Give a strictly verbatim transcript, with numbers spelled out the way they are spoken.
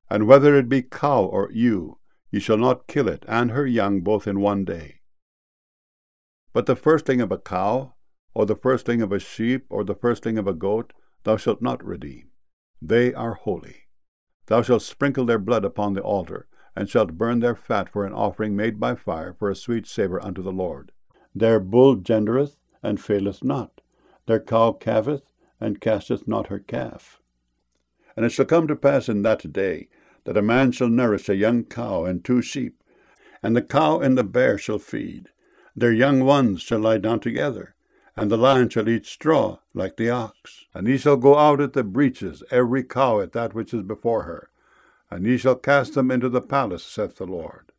And whether it be cow or ewe, ye shall not kill it and her young both in one day. But the firstling of a cow, or the firstling of a sheep, or the firstling of a goat, thou shalt not redeem. They are holy. Thou shalt sprinkle their blood upon the altar, and shalt burn their fat for an offering made by fire, for a sweet savour unto the Lord. Their bull gendereth, and faileth not. Their cow calveth, and casteth not her calf. And it shall come to pass in that day, that a man shall nourish a young cow and two sheep, and the cow and the bear shall feed. Their young ones shall lie down together, and the lion shall eat straw like the ox. And ye shall go out at the breaches, every cow at that which is before her, and ye shall cast them into the palace, saith the Lord.